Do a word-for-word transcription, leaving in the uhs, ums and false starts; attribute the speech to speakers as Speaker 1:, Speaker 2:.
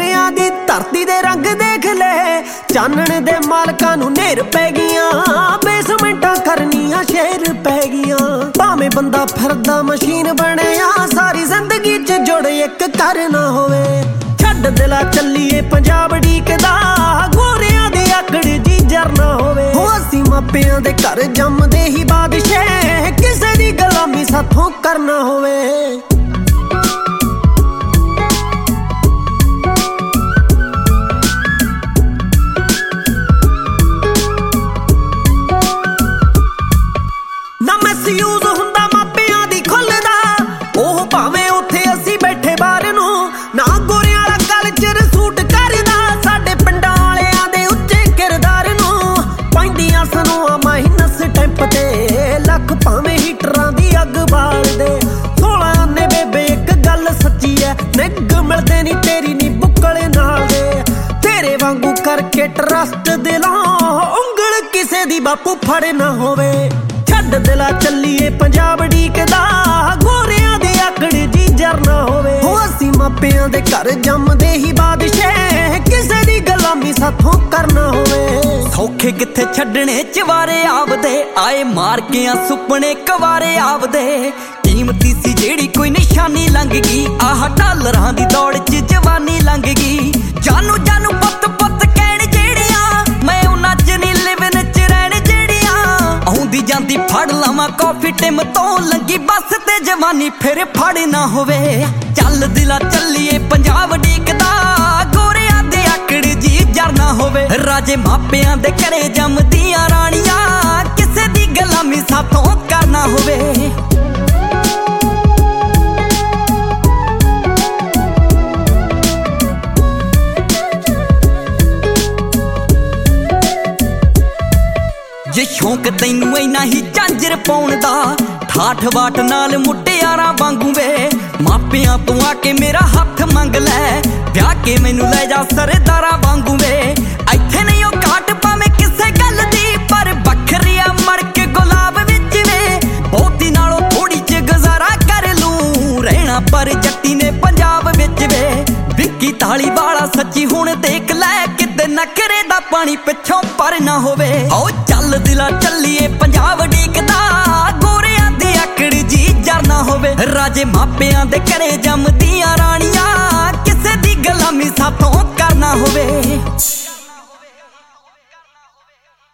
Speaker 1: गोरियां दी धरती दे रंग देख ले, चानण दे मालकां नूं नेर पै गियां, बेसमेंटां करनियां शेर पै गियां। भावें बंदा फिरदा मशीन बणिया, सारी जिंदगी च जुड़ एक कर ना होवे। छड्ड दिला चलीए पंजाब डीकदा, गोरियां दी आकड़ जी जर ना होवे। हो असीं मापियां दे घर जम्मदे ही बादशाह, किसे दी गुलामी साथों करना होवे। यूज हुंदा मापियां दी खुलदा, ओह भावें उत्थे असीं बैठे बाहर नूं, ना गोरियां दा कल्चर सूट करदा साडे पिंडां वालियां दे उच्चे किरदार नूं। पैंदियां सनूआं माइनस टैंप ते, लख भावें हीटरां दी अग बाल दे। सोलह ने बेबे एक गल सच्ची है, निग मिलदे नी तेरी नी बुक्कले नाल दे। तेरे वांगू करके ट्रस्ट दिलां, उंगल किसे दी बापू फड़ ना होवे। छड्ड दिला चलीए पंजाब डीकदा, गोरियां दी आकड़ जी जर ना होवे। हो असीं मापियां दे घर जम्मदे ही बादशाह, किसे दी गुलामी साथों करना होवे। सौखे किथे छड्डने चवारे आपदे, आए मार के आ सुपने कवारे आपदे। कीमती सी जेड़ी कोई निशानी लंघ गई, आह डालरां दी दौड़ च जवानी लंघ गई। जानू जानू पुत पुत कहण जेड़ियां, मैं उन्हां च नी लिविन च रहण जेड़ियां। आउंदी जांदी फड़ लवां कॉफी टिम तो लगी बस ते जवानी फिर फड़ ना होवे। चल दिला चलीए पंजाब डीकदा, गोरियां दी आकड़ जी जर ना होवे। राजे मापियां दे घरे जमदियां राणियां, किसे दी गुलामी साथों करना होवे। जे शौक तैनू इना ही झांजर पाउण दा, ठाठ वाट नाल मुटियारां वांगू वे। मापियां तू आके मेरा हथ मंग लै, ब्याह के मैनू लै जा सरदारां वांगू वे। इत्थे नहीं ओ घाट भावें किसे गल दी, पर बखरी आ मड़क गुलाब विच वे। बहुती नालों थोड़ी च गुजारा कर लूं, रहना पर जट्टी ने पंजाब विच वे। विक्की ताली वाला सच्ची हुण देख लै, किते नखरे दा पानी पिछों पर ना होवे। आओ चल दिला चलीए पंजाब डीकदा, गोरियां दी आकड़ जी जर ना होवे। राजे मापियां दे घरे जमदियां राणियां, किसे दी गुलामी साथों करना होवे।